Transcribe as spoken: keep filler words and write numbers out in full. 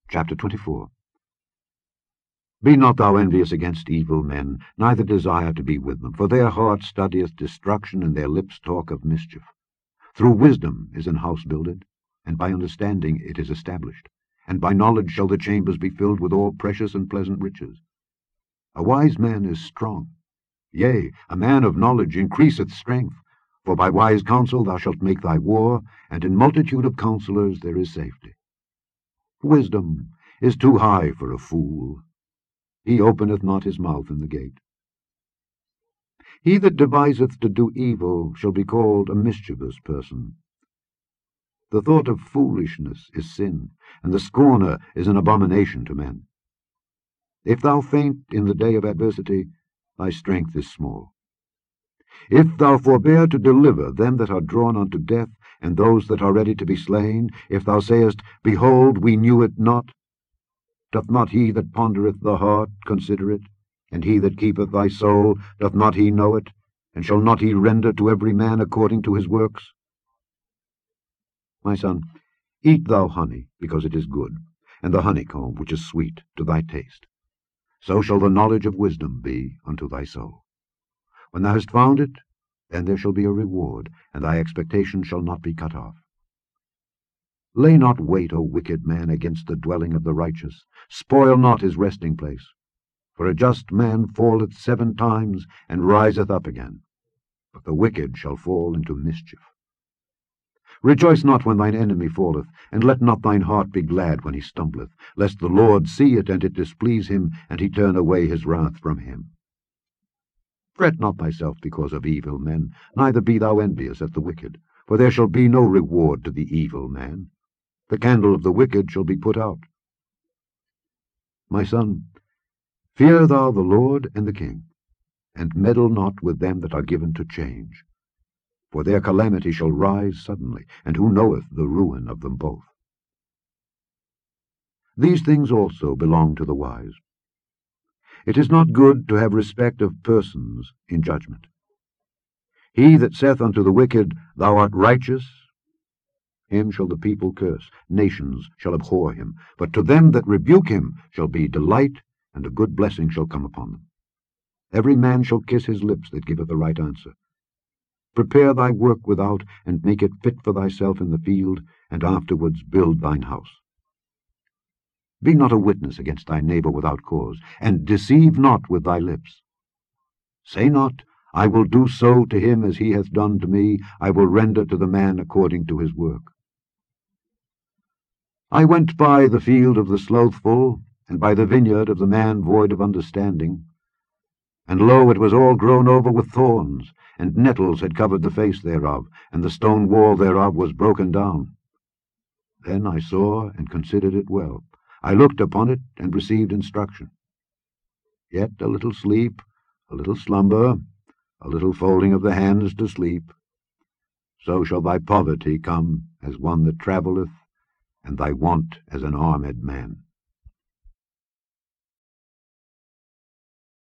Chapter twenty-four. Be not thou envious against evil men, neither desire to be with them, for their heart studieth destruction, and their lips talk of mischief. Through wisdom is an house builded, and by understanding it is established, and by knowledge shall the chambers be filled with all precious and pleasant riches. A wise man is strong, yea, a man of knowledge increaseth strength, for by wise counsel thou shalt make thy war, and in multitude of counselors there is safety. Wisdom is too high for a fool. He openeth not his mouth in the gate. He that deviseth to do evil shall be called a mischievous person. The thought of foolishness is sin, and the scorner is an abomination to men. If thou faint in the day of adversity, thy strength is small. If thou forbear to deliver them that are drawn unto death, and those that are ready to be slain, if thou sayest, Behold, we knew it not, doth not he that pondereth the heart consider it? And he that keepeth thy soul, doth not he know it? And shall not he render to every man according to his works? My son, eat thou honey, because it is good, and the honeycomb, which is sweet, to thy taste. So shall the knowledge of wisdom be unto thy soul. When thou hast found it, then there shall be a reward, and thy expectation shall not be cut off. Lay not wait, O wicked man, against the dwelling of the righteous. Spoil not his resting place. For a just man falleth seven times, and riseth up again. But the wicked shall fall into mischief. Rejoice not when thine enemy falleth, and let not thine heart be glad when he stumbleth, lest the Lord see it, and it displease him, and he turn away his wrath from him. Fret not thyself because of evil men, neither be thou envious at the wicked, for there shall be no reward to the evil man. The candle of the wicked shall be put out. My son, fear thou the Lord and the king, and meddle not with them that are given to change. For their calamity shall rise suddenly, and who knoweth the ruin of them both? These things also belong to the wise. It is not good to have respect of persons in judgment. He that saith unto the wicked, Thou art righteous, him shall the people curse, nations shall abhor him. But to them that rebuke him shall be delight, and a good blessing shall come upon them. Every man shall kiss his lips that giveth a right answer. Prepare thy work without, and make it fit for thyself in the field, and afterwards build thine house. Be not a witness against thy neighbor without cause, and deceive not with thy lips. Say not, I will do so to him as he hath done to me, I will render to the man according to his work. I went by the field of the slothful, and by the vineyard of the man void of understanding. And lo, it was all grown over with thorns, and nettles had covered the face thereof, and the stone wall thereof was broken down. Then I saw and considered it well. I looked upon it, and received instruction. Yet a little sleep, a little slumber, a little folding of the hands to sleep. So shall thy poverty come as one that travelleth, and thy want as an armed man.